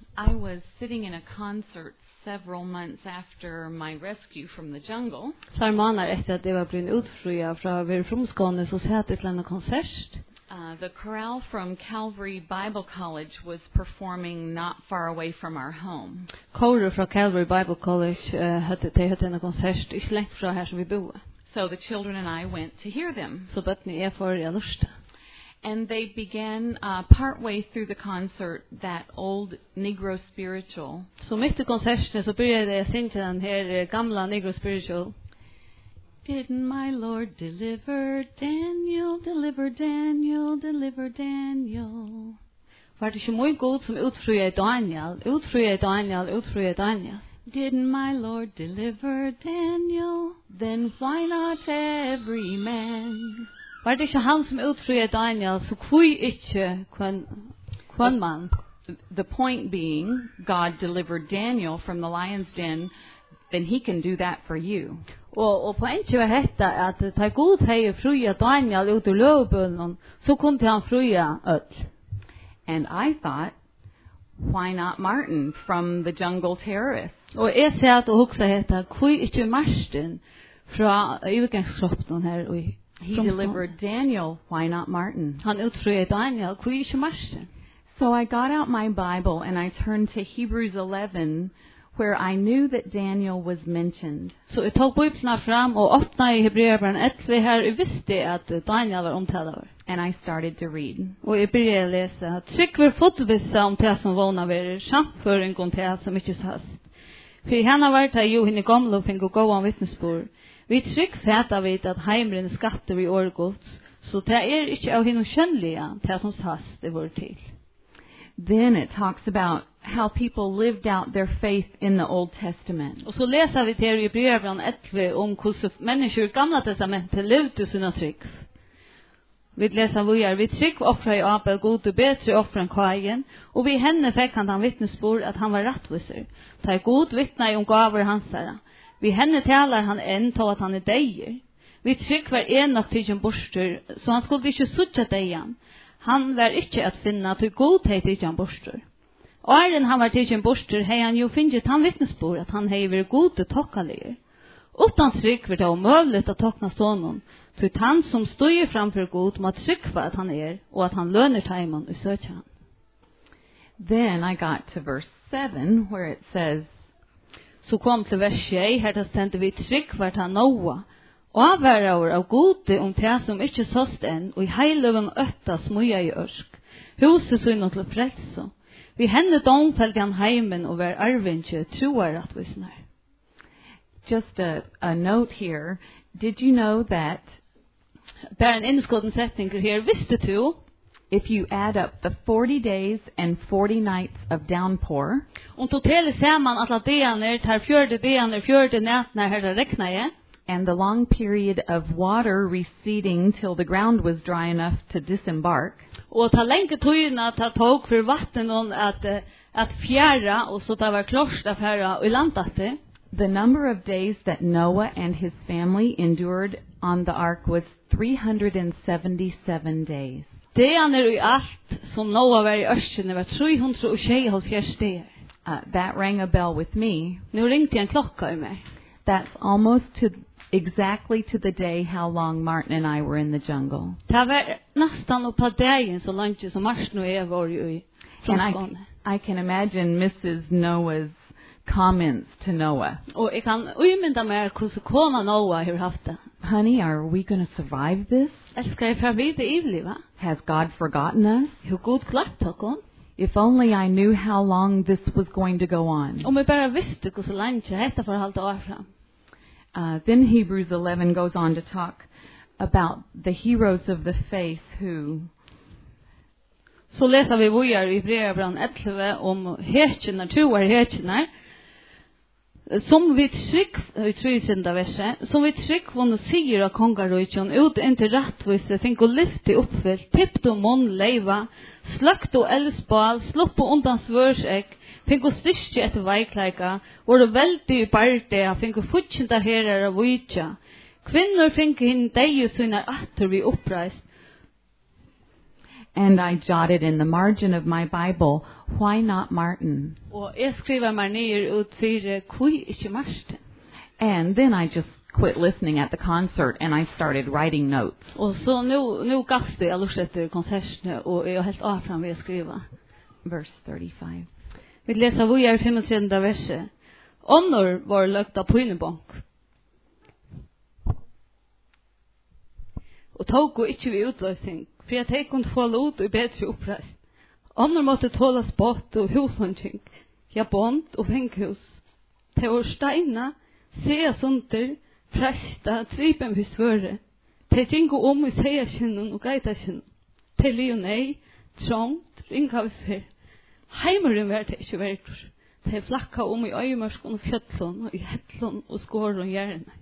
I was sitting in a concert several months after my rescue from the jungle. Fler månader efter att det var blivit utfria från Verfrumskåne så satt det till en konsert. The chorale from Calvary Bible College was performing not far away from our home. Korer från Calvary Bible College hade en konsert inte långt från här som vi bor. So the children and I went to hear them. Så bötni för jag lusta. And they began partway through the concert that old Negro spiritual. Så mitt i konserten så började jag sjunga den här gamla Negro spiritual. Didn't my Lord deliver Daniel, deliver Daniel, deliver Daniel? Var det inte mycket god som utfriade Daniel, utfriade Daniel, utfriade Daniel? Didn't my Lord deliver Daniel? Then why not every man? Var det inte han som utfriade Daniel, så kvui inte kvann man? The point being, God delivered Daniel from the lion's den, then he can do that for you. Og poenget var detta at ta god hei fruja Daniel ut ur løvbunnen, så kunne han fruja öll. And I thought, why not Martin from the jungle terrorists? Og jeg satt og hugsa hetta, hvor ikke Martin fra utgangskroppen her i He delivered Daniel, why not Martin? Han utfruja Daniel, hvor ikke Martin? So I got out my Bible and I turned to Hebrews 11, where I knew that Daniel was mentioned. Så jeg tog Bibelen fram og åpna i Hebreerbrevet 11 her, og visste at Daniel var omtalt. And I started to read. Og jeg begynte å lese. Trygg var fotvissa om det som våna verer, samføring om det som ikke sast. For henne var det jo henne gamle og finne gå av vittnesbord. Vi trygg fæta vid at heimren skatter i årgods, så det ikke av henne skjønnelige det som sast det var til. Then it talks about how people lived out their faith in the Old Testament. Og så leser vi til i Hebreerbrevet 11 om hvordan mennesker i Gamla testamentet levde sina trygg. Vi leser vi trygg offra i Abel god og bedre offra enn Kain, og vi henne fikk han vittnesbord at han var rettviser. Ta god vittna om gaver hans herre. Vi henne talar han enn til at han deier. Vi trygg var nok til en borster, så han skulle ikke suttje deian. Han var ikke at finna til godhet til en borster. Åren han var til en borster, hei han jo finnet han vittnesbord at han hei vært gode tokkaliger. Utan trygg var det omøvligt å tokkna stånden, til han som stod framfor god må trygga at han og at han lønner teimen og søker han. Then I got to verse 7, where it says, Så kom til vers 6, her stendte vi trygg var han Noah, avværer av gode om det som ikke såst enn, og i heiloven øtta smuja i ørsk. Huset så innom til frelse. Vi henne domfelte han heimen og var arvinge troer rettvisner. Just a note here. Did you know that bare en innskåden setning her, visste du if you add up the 40 days and 40 nights of downpour, totalt sammen alle dagene, tar 40 dagene, 40 nætene her det rekner and the long period of water receding till the ground was dry enough to disembark, og ta lenge tøyene at ta tog for vatten at fjæra, og så ta var klart av fjæra og landet. the number of days that Noah and his family endured on the ark was 377 days. Det i alt som Noah var i ørskene var 376 dager. That rang a bell with me. Nu ringte en klokka i meg. That's almost exactly to the day how long Martin and I were in the jungle. Det var nästan upp på dagen så långt som Martin och jag var i And I can imagine Mrs. Noah's comments to Noah. Och jag kan umynda mig hur kona Noah har haft det. Honey, are we going to survive this? Ska jag förvida ivliva? Has God forgotten us? Hur god klart hon? If only I knew how long this was going to go on. Om jag bara visste hur så länge detta för halta år fram. Then Hebrews 11 goes on to talk about the heroes of the faith who... Så läser vi vidare i Hebreerbrevet 11 om hetjene, troer hetjene, som vi trygg, i 3. verset, som vi trygg vunne sier av kongarøytjen, ut inntil rettvise, fink og lyfte oppfylt, tippt og munn leiva, slakt og eldsbal, slopp og undan svørsek, fink og styrke etter veikleika, var det veldig i barte, fink og futsinta herrer av vujtja. Kvinner fink hinn deie sønner atter vi oppreist. And I jotted in the margin of my Bible, why not Martin? Og jeg skriver meg ned ut for kui ikke Martin. And then I just quit listening at the concert and I started writing notes. Og så nu gaste jeg lust etter konsertene, og jeg er helt avfram ved å skrive. Verse 35. Vi leser hvor jeg 35. verset. Ånder var løgt av pynebonk. Og tog og ikke ved utløsning, for at jeg kunne få lot og bedre oppreis. Ånder måtte tåle spott og hushåndting, ja bånd og fenghus. Til å steina, se sunter, fresta, tripen vid svøre. Til tingo I seierskinnen og geitaskinnen. Til li og nei, trångt, ringa vi fyr. Heimeren var det ikke verdur. Til flakka I øyemørskon og fjøtlån, og I hettlån og skår og gjerne.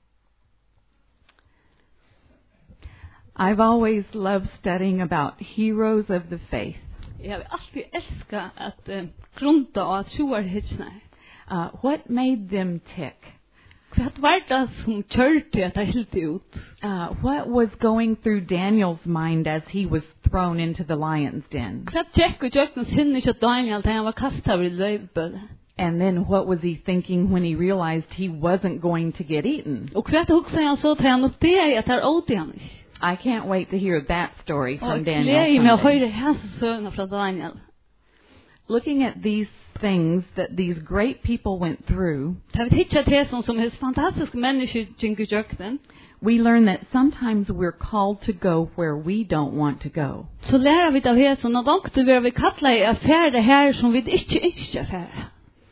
I've always loved studying about heroes of the faith. Jeg har alltid elsket at grunta og at troarhetsne. What made them tick? Hva var det som kjørte at det helt ut? What was going through Daniel's mind as he was thrown into the lion's den? Hva tjekk og tjøkken sinne ikke Daniel da han var kastet av løyvbølle? And then what was he thinking when he realized he wasn't going to get eaten? Og hva hukse han så til han opp det at det åt han ikke? I can't wait to hear that story from Daniel. Gleder meg å høre hans sønner fra Daniel. Looking at these things that these great people went through, Da vi tittar til som hos fantastiske mennesker gjenker tjøkken, we learn that sometimes we're called to go where we don't want to go. så lærer vi av her som at ångte vi kattla I affære her som vi ikke affære.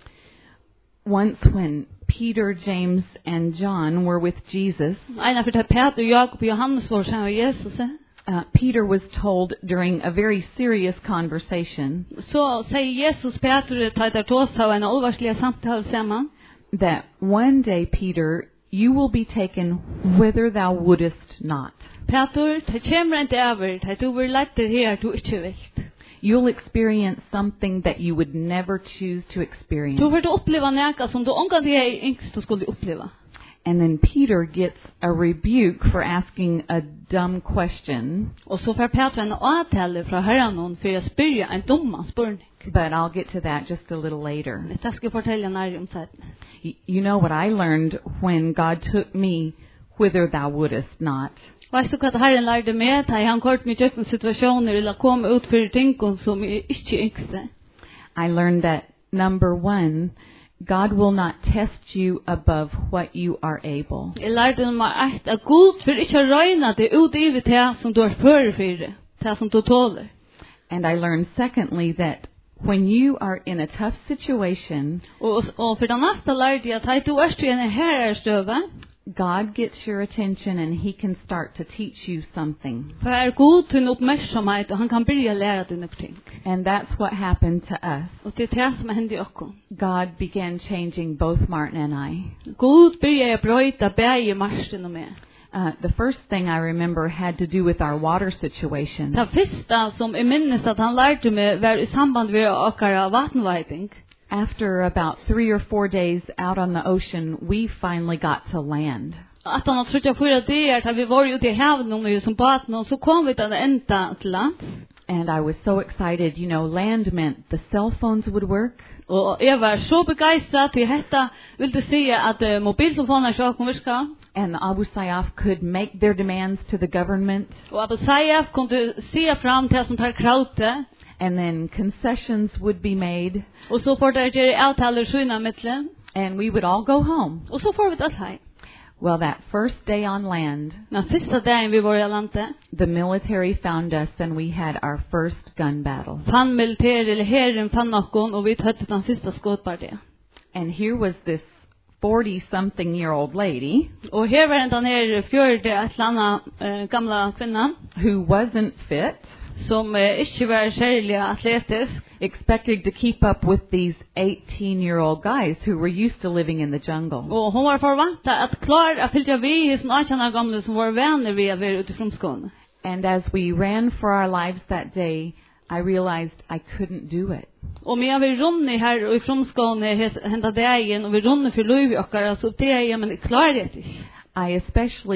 Once when Peter, James, and John were with Jesus, Einar for Peter, Jakob og Johannes var sammen med Jesus. Peter was told during a very serious conversation Så sier Jesus Peter til der tås av en alvarslig samtale sammen, that one day, Peter, you will be taken whither thou wouldest not. Peter, det kommer en dag, det du vil lette her du ikke vilt. You'll experience something that you would never choose to experience. Du vil oppleva noe som du omgang til yngst du skulle oppleva. And then Peter gets a rebuke for asking a dumb question. Og så får Peter en avtale fra Herren for å spørre en dumma spørning. But I'll get to that just a little later. Det skal jeg fortelle nærmere om siden. You know what I learned when God took me whither thou wouldest not? Vet du hva Herren lærte meg til? Han kort med kjøkken situasjoner eller kom ut for ting som ikke yngste. I learned that, number one, God will not test you above what you are able. Jeg lærte meg at Gud vil ikke røyne det ut I det som du fører for det som du tåler. And I learned, secondly, that when you are in a tough situation, Og for det neste lærte jeg at du I en herrestøve, God gets your attention and he can start to teach you something. for Gud til en oppmerksomhet, og han kan begynne å lære deg noe ting. And that's what happened to us. Og det det som hendte I oss. God began changing both Martin and I. Gud begynte å brøyte begge Martin og meg. The first thing I remember had to do with our water situation. Det første som jeg minnes at han lærte meg var I samband med åkere vattenveiting. After about 3 or 4 days out on the ocean, we finally got to land. At han trodde jeg for det da vi var ute I haven og som baten, og så kom vi til enda til land. And I was so excited. You know, land meant the cell phones would work. Og jeg var så begeistret til dette, ville si at mobiltelefoner så kom virka. And Abu Sayyaf could make their demands to the government. Og Abu Sayyaf kunne se fram til som tar krautet. And then concessions would be made. Og så får det gjøre avtaler skjønne mittelen. And we would all go home. Og så får vi det her. Well, that first day on land, Den siste dagen vi var I landet, the military found us and we had our first gun battle. fann militær eller herren fann noen, og vi tøtte den første skådpartiet. And here was this 40-something-year-old lady Og her var den her fjørde et eller annet gamle kvinne, who wasn't fit, som ikke var særlig atletisk, expected to keep up with these 18-year-old guys who were used to living in the jungle. og hun var forventet at klar at fylte vi som 18 år gamle som var venner vi å være ute I fromskående. And as we ran for our lives that day, I realized I couldn't do it. Og medan vi runner her og I fromskående hentet dagen, og vi runner for lov I okkara, så det men jeg klarer det ikke. I especially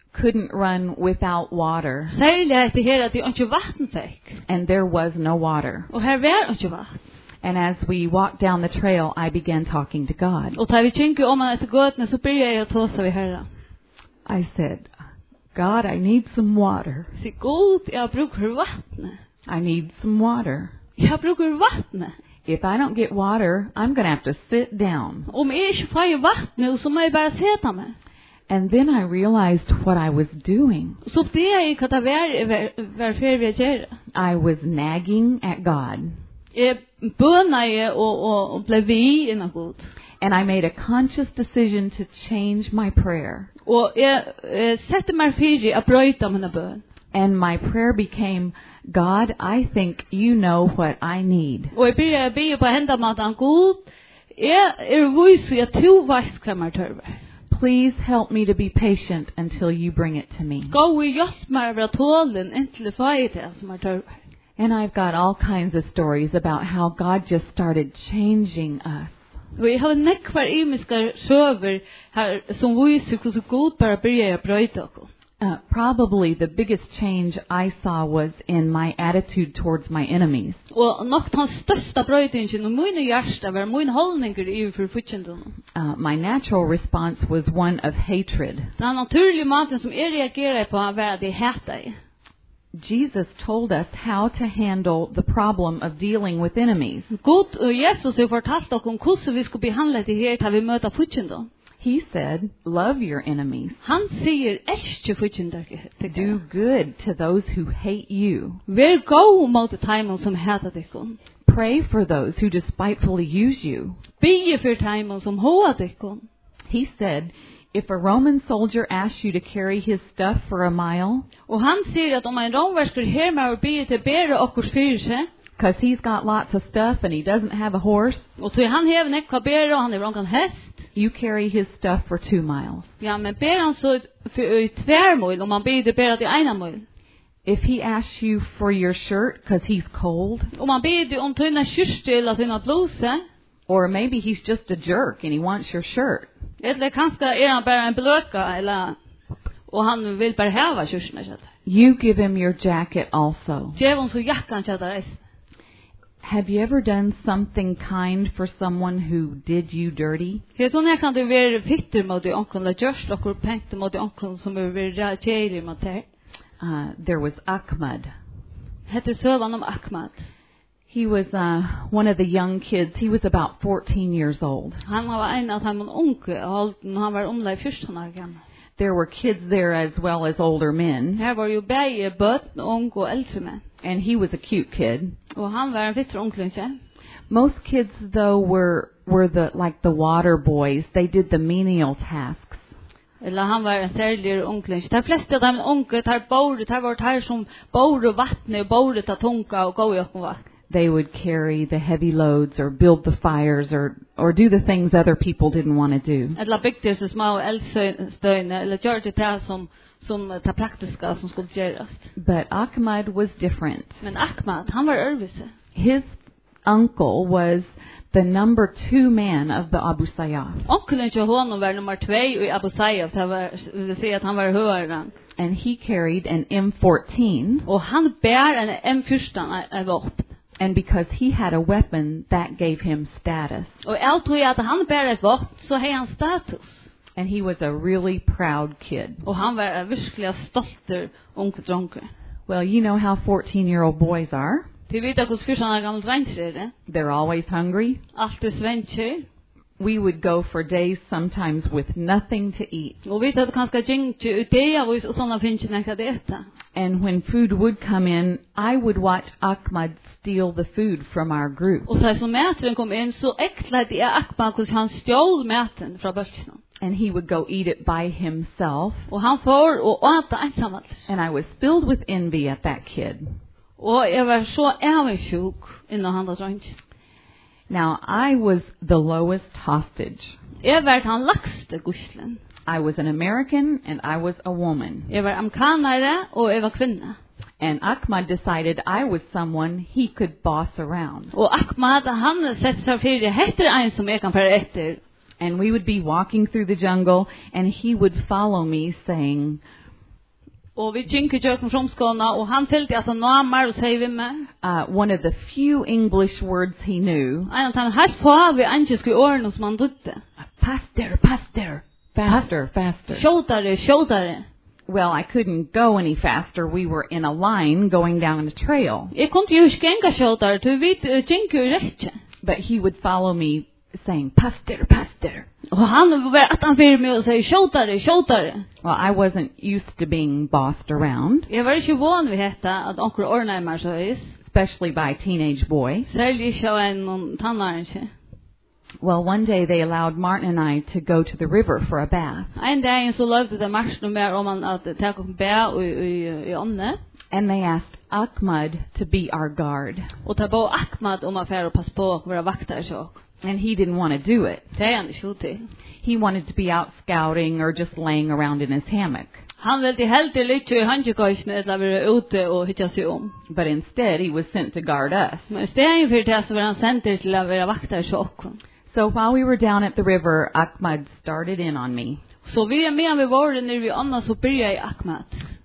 couldn't run without water, Særlig etter her at de ikke vatten fikk. and there was no water. Og her var ikke vatten. And as we walked down the trail, I began talking to God. Og da vi kjenker om han etter gåtene, så begynner jeg å ta seg ved Herren. I said, God, I need some water. Så god, jeg bruker vattnet. I need some water. Jeg bruker vattnet. If I don't get water, I'm going to have to sit down. Om jeg ikke får vattnet, så må jeg bare sete meg. And then I realized what I was doing. Så det jeg hva det var ferdig å gjøre. I was nagging at God. Jeg bønner og ble vi innan god. And I made a conscious decision to change my prayer. Og jeg sette meg fyrir å brøyta mine bøn. And my prayer became, God, I think you know what I need. Og jeg begynner å be på hendamaten god. Jeg viser at du veist hva meg tørver. Please help me to be patient until you bring it to me. Gå og hjelp meg over tålen inntil det feite som er tørver. And I've got all kinds of stories about how God just started changing us. Og jeg har nekvar imiske søver her som viser hvordan god bare begynner å brøyta oss. Probably the biggest change I saw was in my attitude towards my enemies. Og nok den største brøytingen og mine hjerte var mine holdninger i for futtjendene. My natural response was one of hatred. Den naturlige måten som jeg reagerer på var at jeg hater. Jesus told us how to handle the problem of dealing with enemies. God og Jesus har fortalt oss om hvordan vi skal behandle det her til vi møter futtjendene. He said, love your enemies. Han sier elsker futtjender. Do good to those who hate you. Vær god mot teimen som hater dykon. Pray for those who despitefully use you. Be for teimen som hoa dykon. He said, if a Roman soldier asks you to carry his stuff for a mile, Og han sier at om en romversker her med å be til bære okkurs fyrir seg, because he's got lots of stuff and he doesn't have a horse, og til han hever nekva bære og han hever ongan hest, you carry his stuff for 2 miles. ja, men ber han så i tværmål, om han ber til bære til ena mål. If he asks you for your shirt because he's cold, Om han ber til om tøyna kyrste eller tøyna bluse, or maybe he's just a jerk and he wants your shirt, eller kanskje han bare en bløka, eller, og han vil bare heva kyrstene kjøtt. you give him your jacket also. Djevon så jakkan kjøtt er. Have you ever done something kind for someone who did you dirty? Helt sånn jeg kan du være fitter mot de onkron, eller gjørst okkur pengte mot de onkron som er være kjeilig mot her. There was Ahmad. Hette søvan om Ahmad. He was one of the young kids. He was about 14 years old. Han var en av de unge, og han var omlai 14 år gammel. There were kids there as well as older men. Her var jo begge bøtten, unge og eldre menn. And he was a cute kid. Og han var en fitter unglinje. Most kids, though, were like the water boys. They did the menial tasks. Eller han var en særlig unglinje. De fleste av de unge, de var de som bor vattnet, bor ta tunga og gå i okken vatt. They would carry the heavy loads or build the fires or do the things other people didn't want to do. Eller bygde så små eldstøyne, eller gjør det som det praktiska som skulle gjøres. But Ahmad was different. Men Ahmad, han var ørvise. His uncle was the number 2 man of the Abu Sayyaf. Onkelen til honom var nummer 2 i Abu Sayyaf, det vil si at han var høyere. And he carried an M14. Og han bär en M14 av våpen. And because he had a weapon, that gave him status. Og jeg tror at han bär et våpen, så har han status. And he was a really proud kid. Og han var virkelig stolter unge dronker. Well, you know how 14-year-old boys are. Til vet hvordan 14 år gammel drenger er det. They're always hungry. Alt svensker. We would go for days sometimes with nothing to eat. Og vet at kanskje gjengte ideer og sånne finnes ikke nekka det etta. And when food would come in, I would watch Ahmad steal the food from our group. Og så matren kom inn, så eklet jeg Ahmad hvordan han stjål maten fra bøkken. And he would go eat it by himself. Og han får og åta ensamhet. And I was filled with envy at that kid. Og jeg var så avundsjuk innan han da dronk. Now, I was the lowest hostage. Jeg var han lakste guslen. I was an American and I was a woman. Jeg var amerikanere og jeg var kvinne. And Ahmad decided I was someone he could boss around. Og Ahmad, han sette seg fyrir, heter en som jeg kan føre etter. And we would be walking through the jungle and he would follow me saying, Och vi gick ju från Fromskåna och han tällde att han namar och säger vi med. One of the few English words he knew. En han helt på vi engelska orden som han dötte. Faster, faster, faster, faster. Shotare. Well, I couldn't go any faster. We were in a line going down a trail. Jag kunde ju skänka shotare till vi gick ju rätt. But he would follow me saying, faster, faster. Och han var att han ville mig och säga shotare. Well, I wasn't used to being bossed around, Jag var inte van vid detta att onkel ordnar så är. especially by teenage boys. Särskilt så en tonåring. Well, one day they allowed Martin and I to go to the river for a bath. En dag så lovade det Martin mer om att ta en bad i ånne. And they asked Ahmad to be our guard. Och ta på Ahmad om affär och pass på och vara vaktare så. And he didn't want to do it. Det är han inte. He wanted to be out scouting or just laying around in his hammock. Han ville helt lite i handjukøysen eller vara ute och hitta sig om. But instead, he was sent to guard us. Men istället för det så var han sänd till att vara vaktare så. So while we were down at the river, Ahmad started in on me. Så vi med vi var där när vi annars så började Ahmad.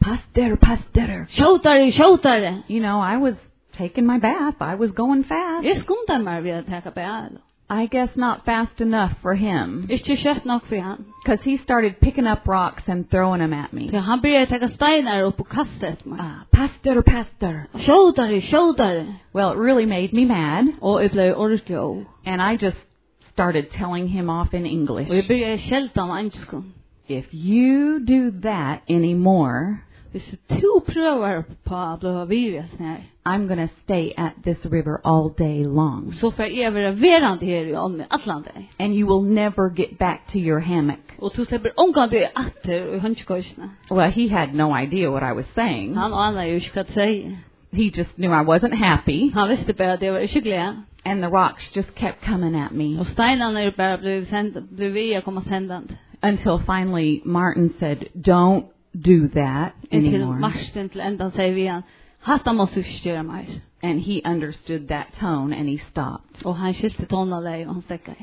Pastor. Shotare. You know, I was taking my bath. I was going fast. Jag skundar mig vid att ta bad. I guess not fast enough for him. Inte kött nog för han. Because he started picking up rocks and throwing them at me. Så han började ta stenar upp och kasta ett mig. Pastor. Shotare. Well, it really made me mad. Och jag blev ordentlig. And I just started telling him off in English. Och jag började skälta om engelska. If you do that anymore, hvis du prövar på att bli virus här, I'm going to stay at this river all day long. så för jag vara verande här i Atlanta. And you will never get back to your hammock. Och du säger omgående åter i handjukøysene. Well, he had no idea what I was saying. Han anade ju inte att säga. He just knew I wasn't happy. Han visste bara att det var inte glad. And the rocks just kept coming at me. Och stenarna bara blev via komma sändande. Until finally Martin said, don't do that Intill anymore. marschen till ändan säger vi han, hatta måste styra mig. And he understood that tone and he stopped. Och han skilte tonläge och han stäckade.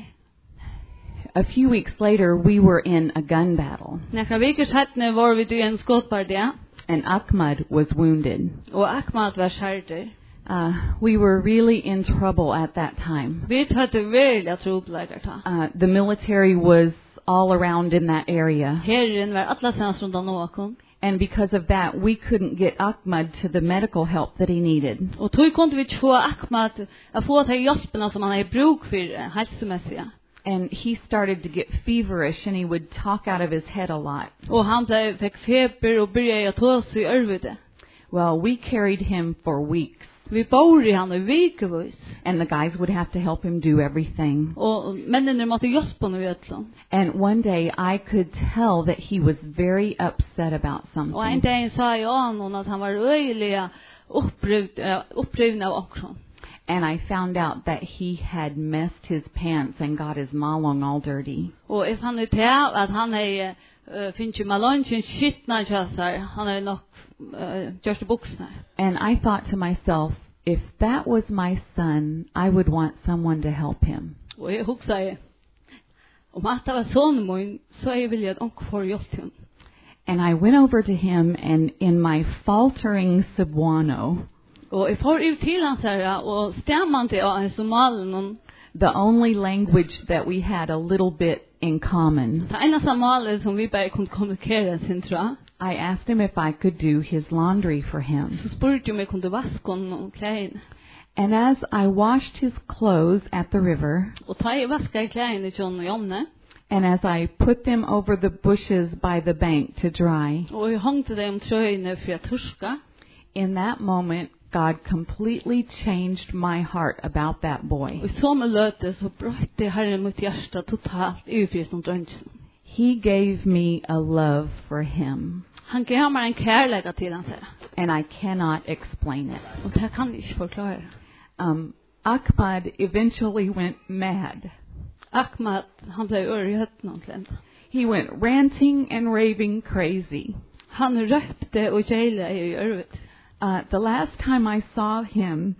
A few weeks later, we were in a gun battle. Några veckor senare var vi i en skottparti. And Ahmad was wounded. Och Ahmad var skärd. We were really in trouble at that time. Vi hade väldigt trubbelagar. The military was all around in that area. Herren var atlasans runt om åkon. And because of that, we couldn't get Ahmad to the medical help that he needed. Och då kunde vi få Ahmad att få ta hjälpen som han hade bruk för hälsomässiga. And he started to get feverish and he would talk out of his head a lot. Och han fick feber och började ta sig i örvide. Well, we carried him for weeks. Vi bor i han i vekevis. And the guys would have to help him do everything. Och männen måste hjälpa honom vet. And one day I could tell that he was very upset about something. Och en dag sa jag honom att han var öjliga upprivna av akron. And I found out that he had messed his pants and got his malong all dirty. Och if han vet att han är finns ju malongen skitna chassar, han är nog just boxar. And I thought to myself, if that was my son, I would want someone to help him. Och jag huxade om att det var son min så jag ville att onkel får hjälpa honom. And I went over to him and in my faltering Cebuano, och jag får ut till hans här och stämman till en somalen. The only language that we had a little bit in common. Det enda somalen som vi bara kunde kommunicera sin tror. I asked him if I could do his laundry for him. Så spurgade jag om jag kunde vaska honom kläderna. And as I washed his clothes at the river, och ta i vaska kläderna till honom och Jonne. And as I put them over the bushes by the bank to dry, och jag hängde dem tröjorna för att torska. In that moment, God completely changed my heart about that boy. Och så med löte så bröt Herren mitt hjärta totalt över som drängen. He gave me a love for him. Han gav mig en kärlek till han säger. And I cannot explain it. Och det kan jag inte förklara. Ahmad eventually went mad. Ahmad, han blev örhött någonting. He went ranting and raving crazy. Han röpte och gällde i örvet. The last time I saw him,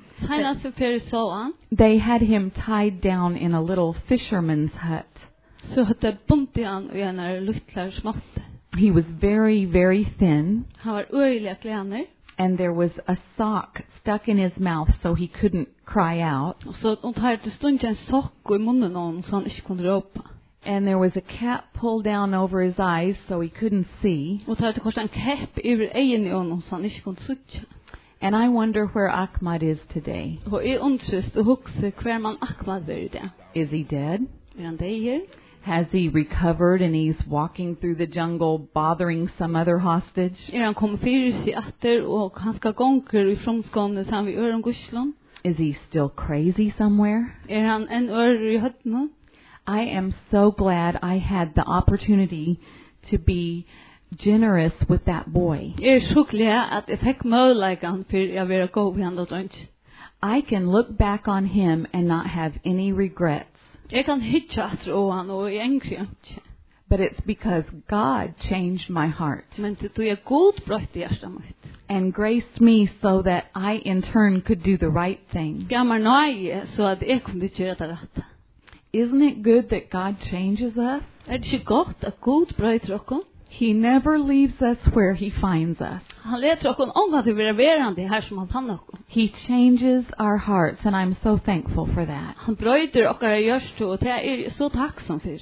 they had him tied down in a little fisherman's hut. Så hade bunt han i en liten småtte. He was very, very thin, Han var øyelig klener. and there was a sock stuck in his mouth so he couldn't cry out. Og så tar det stund en sokk i munnen någon så han ikke kunne råpa. And there was a cap pulled down over his eyes so he couldn't see. Og tar det kort en kepp over egen i honom så han ikke kunne suttja. And I wonder where Ahmad is today. Og jeg undrest og hukse hver man Ahmad er i det. Is he dead? Han det her? Has he recovered and he's walking through the jungle bothering some other hostage? Han kom fyrir sig atter og han skal gonger i fromskåndet han vi øren guslån. Is he still crazy somewhere? Han en ører i høttene? I am so glad I had the opportunity to be generous with that boy. Sjuklig at jeg fikk møleikene for jeg vil gå ved han og drønt. I can look back on him and not have any regrets. Jeg kan hitja atter og han og jeg engri ikke. But it's because God changed my heart Men det tog jeg god brøtt i hjertet mitt. and graced me so that I in turn could do the right thing. Gammar nøye så at jeg kunne gjøre det rette. Isn't it good that God changes us? Det ikke godt at god brøtt okkom? He never leaves us where he finds us. Han leter okkom omgat til være verande her som han fann okkom. He changes our hearts, and I'm so thankful for that. Han brøyder okkara gjørstu og det er jeg så takksom for.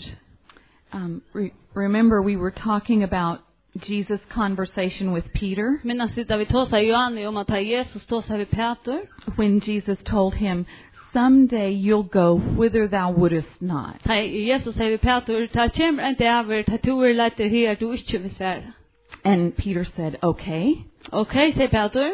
Remember, we were talking about Jesus' conversation with Peter Minnas da vi tåsa Johanni om at Jesus tåsa vi Peter. when Jesus told him, "Someday you'll go whither thou wouldest not." Jesus sier vi Peter, ta kjemmer en dæver, ta toer leiter her, du ikke vil svære. And Peter said, "Okay, Ok, sier Peter.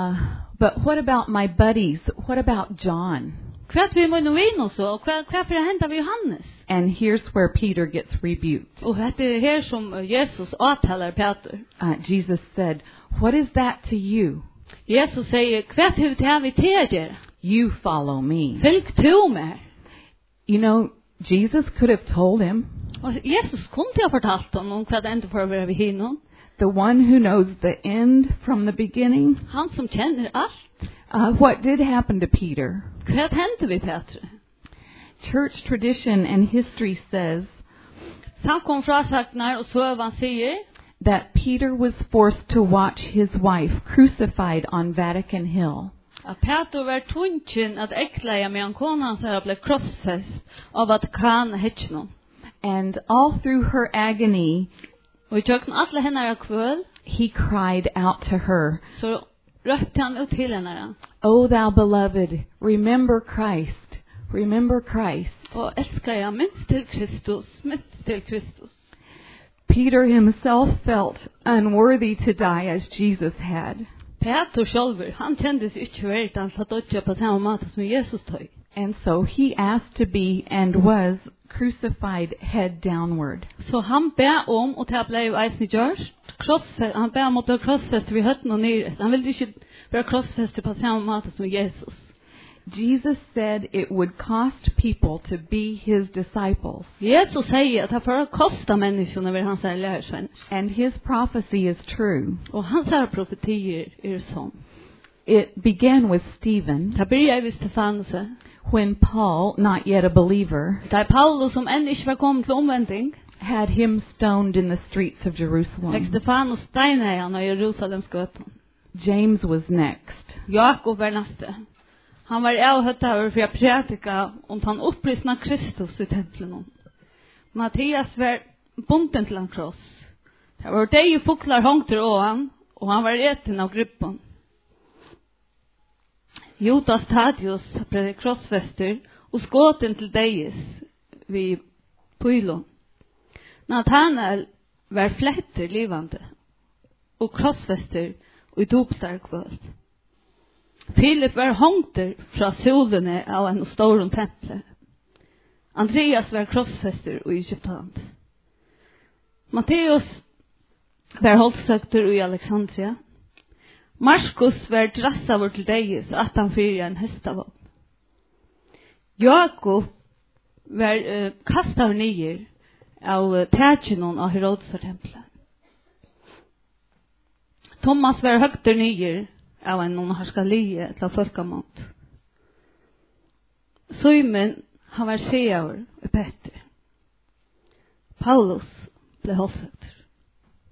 but what about my buddies? What about John?" Hva vi må nå vinn også, og hva for å hente vi Johannes? And here's where Peter gets rebuked. Og det er her som Jesus avtaler Peter. Jesus said, "What is that to you? Jesus sier, hva har vi til å gjøre? You follow me." Fylg to meg. You know, Jesus could have told him, Og Jesus kunne ha fortalt ham om hva det enda for å være ved hinnom. the one who knows the end from the beginning. Han som kjenner alt. What did happen to Peter? Hva hendte vi Peter? Church tradition and history says Samkom frasagnar og søvan sier that Peter was forced to watch his wife crucified on Vatican Hill. at Peter var tvungen at ekleia med han konan som ble krossfest av Vatikanen hetjnon. And all through her agony, Og i tjøkken atle henne kvøl, he cried out to her, så røpte han ut til henne. "O thou beloved, remember Christ, remember Christ." Og elsker jeg minst til Kristus, minst til Kristus. Peter himself felt unworthy to die as Jesus had. Peter sjálfur, han kjente seg ikke verdt han satt dødja på samme måte som Jesus tøy. And so he asked to be and was crucified head downward. Så han ber om, og det ble eisen gjørst, han ber om å bli krossfester ved høtten og nyret. Han ville ikke bli krossfester på samme måte som Jesus. Jesus said it would cost people to be his disciples. Jesus sier at det får kosta menneskene ved hans lærersvenn. And his prophecy is true. Og hans profetier sånn. It began with Stephen, Det blir ved Stefanus. when Paul, not yet a believer, Det er Paulus som enn ikke var kommet til omvending. had him stoned in the streets of Fikk Jerusalem. Stefanus steineian av Jerusalems gøten. James was next. Jakob var neste. Han var avhøttaver for å prædika om han opprystna Kristus i tempelen. Mattias var bunden til en kross. Det var deg fuklar hongter av han, og han var eten av gruppen. Judas Thaddeus ble krossfester og skåten til deis vid Pylo. Nathanael var fletter livande og krossfester og i dopstarkvöld. Philip var hongter fra solene av en stor tempel. Andreas var krossfester i Egyptland. Matteus var holdsøkter i Alexandria. Markus var drassaver til deis at han fyrir en hestavån. Jakob var kastet nyer av tætjenon av Herodes-tempelet. Thomas var høgter nyer av en noen harskalie til folkamont. Simon, han var seaver i Petter. Paulus ble holdsøkter.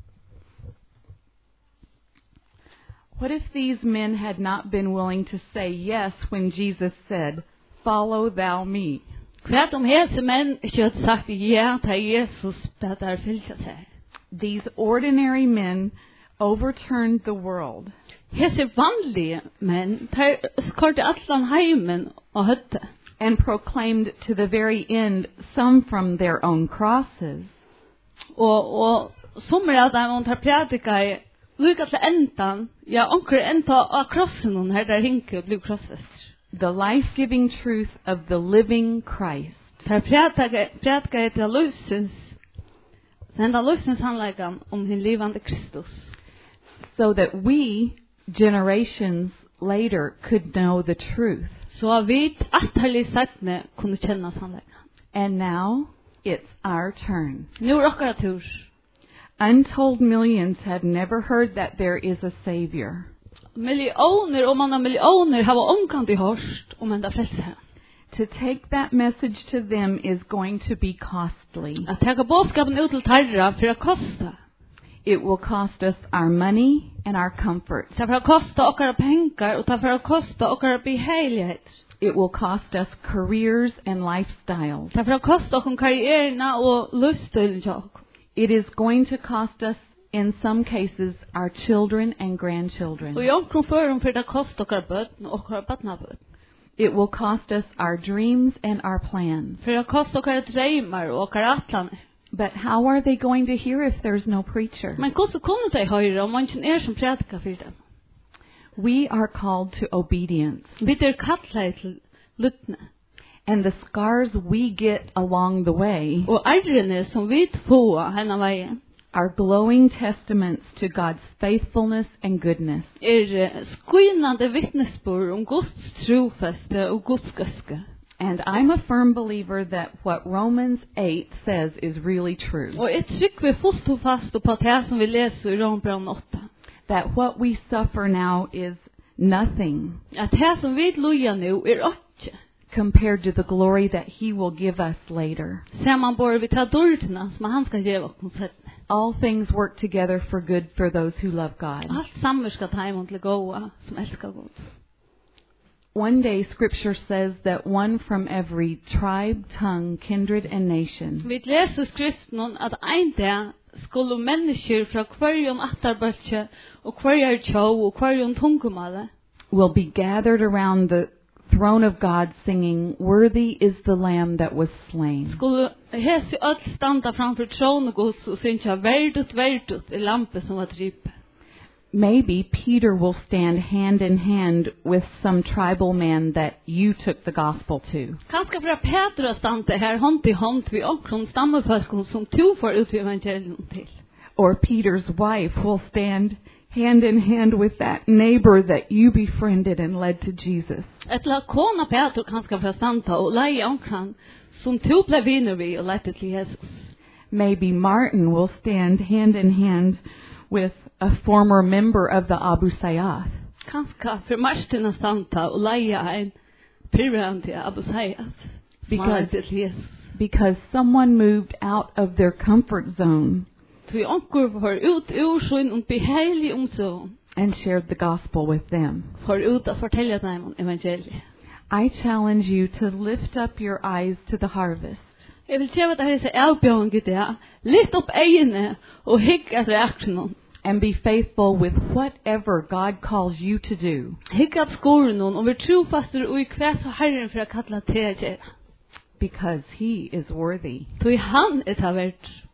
What if these men had not been willing to say yes when Jesus said, "Follow thou me"? Kvart hese menn ikke hadde sagt ja til Jesus bedre fylgja seg. These ordinary men overturned the world. Hese vanlige menn, der skorte atlan heimen og høtte. And proclaimed to the very end, some from their own crosses, Og sommer av dem tar prædika i lukka til endan, ja, onker enda av krossen hon her der hinke og blir krossvester. the life-giving truth of the living Christ. Tar prædika i til løsens, enda løsens handleikan hin livande Kristus. So that we, generations later, could know the truth. Så vi atterlig sættne kunne kjenne sannleikan. And now, it's our turn. Nu rokkar tur. Untold millions have never heard that there is a Savior. Millioner og manna millioner hava omkant I hørst om enda frelse. To take that message to them is going to be costly. At teka bådskapen ut til tarra for å kosta. It will cost us our money and our comfort. Det for å kosta okkara pengar og det for å kosta okkara beheilighet. It will cost us careers and lifestyles. Det for å kosta okkom karrierna og lustøylen til okkom. It is going to cost us, in some cases, our children and grandchildren. Og I omkring førum for det kosta okkara bøtten og okkara badnabøtten. It will cost us our dreams and our plans. For å kosta okkara dreymar og okkara atlaner. But how are they going to hear if there's no preacher? Men hvordan kunne de høyre om man ikke som prædika for dem? We are called to obedience. Vi kallet til lyttne. And the scars we get along the way Og arrene som vi få henne veien are glowing testaments to God's faithfulness and goodness. skynande vittnesbord om Guds trofeste og Guds gøske. And I'm a firm believer that what Romans 8 says is really true. Og jeg trykker vi først og fast på det som vi leser I Rombrand 8. That what we suffer now is nothing At det som vi loja nu åtje. compared to the glory that He will give us later. Ser man bare vi tar dårtina som han skal gjøre oss settene. All things work together for good for those who love God. Alt sammen skal ta imot til gåa som elskar God. One day Scripture says that one from every tribe, tongue, kindred, and nation Vi leser skriften om at ein dag skulle mennesker fra hverjon attarbølse og hverjar tjå og hverjon tungumale will be gathered around the throne of God singing, "Worthy is the Lamb that was slain." skulle hese öll standa framfor tronen Guds og synja verdut lampe som var drype. Maybe Peter will stand hand in hand with some tribal man that you took the gospel to. Kanskje fra Petra stande her hånd til hånd vi omkron stammefolk som to får ut vi evangelium til. Or Peter's wife will stand hand in hand with that neighbor that you befriended and led to Jesus. Etla kona Petra kanskje fra standa og leie omkron som to ble vinner vi og lette til Jesus. Maybe Martin will stand hand in hand with a former member of the Abu Sayyaf. Kanskje for Martin standa og leie en pyrrande Abu Sayyaf. Because someone moved out of their comfort zone Vi onkur for ut ur sin beheilig omsorg. and shared the gospel with them. For ut å fortelle dem om evangeliet. I challenge you to lift up your eyes to the harvest. Jeg vil tjeva det her avbjørn i det. Litt opp øynene og hygg etter aksjonen. And be faithful with whatever God calls you to do. Hygg at skolen og vi trofaster og I kvæs og herren for å kalla til å gjøre. Because He is worthy. Tog han et av hvert.